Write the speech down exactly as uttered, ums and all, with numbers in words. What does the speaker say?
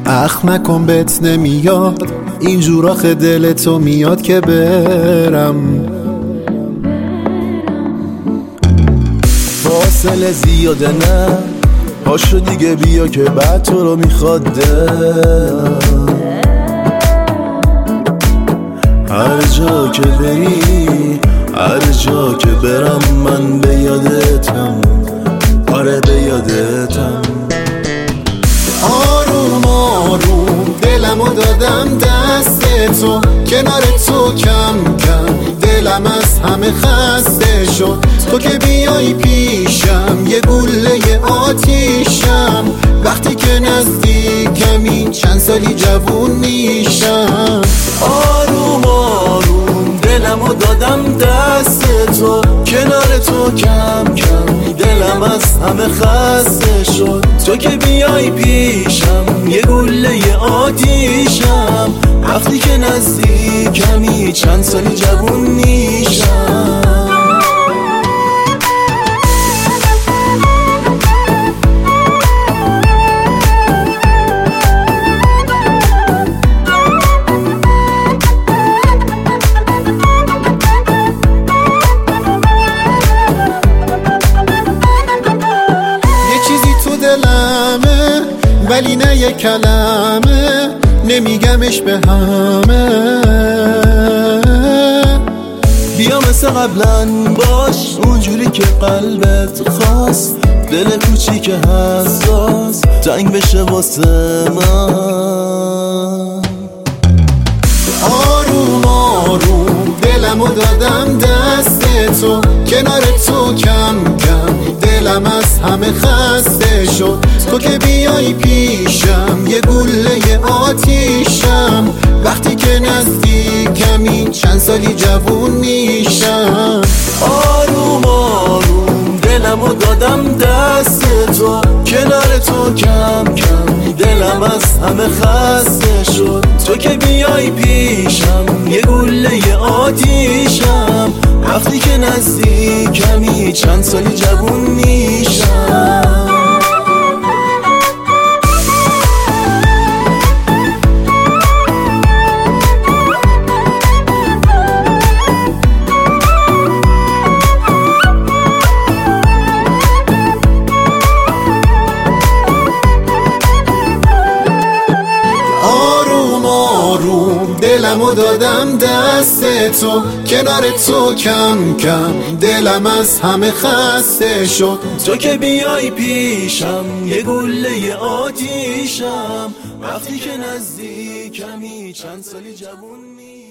اخم نکن بهت نمیاد اینجور آخه دل تو میاد که برم. فاصله زیاده نه پاشو دیگه بیا که بعد تو رو میخواد دلم. هر جا که بری هر جا که برم من به یادتم، آره به یادتم. آروم آروم دلمو دادم دست تو، کنار تو کم کم دلم از همه خسته شد. تو که بیای پیشم یه گوله آتیشم، وقتی که نزدیکمی چند سالی جوون میشم. آروم آروم دلمو دادم دست تو، کنار تو کم کم دلم از همه خسته شد. تو که بیای پیشم یه گوله آتیشم، وقتی که نزدیکمی چند سالی جوون میشم. ولی نه یک کلمه نمیگمش به همه. بیا مثل قبلا باش اونجوری که قلبت خواست، دل کوچیک حساس تنگ بشه واسه من. آروم آروم دلمو دادم دست تو، کنار تو کم کم دلم از همه خسته شد. تو که بیای پیشم یه گوله آتیشم، وقتی که نزدیکمی چند سالی جوون میشم. آروم آروم دلمو دادم دست تو، کنار تو کم کم دلم از همه خسته شد. تو که بیای پیشم یه گوله آتیشم، وقتی که نزدیکمی چند سالی جوون میشم. دلمو دادم دست تو، کنار تو کم کم دلم از همه خسته شد. تو که بیای پیشم یه گوله آتیشم، وقتی که نزدیکمی چند سالی جوون می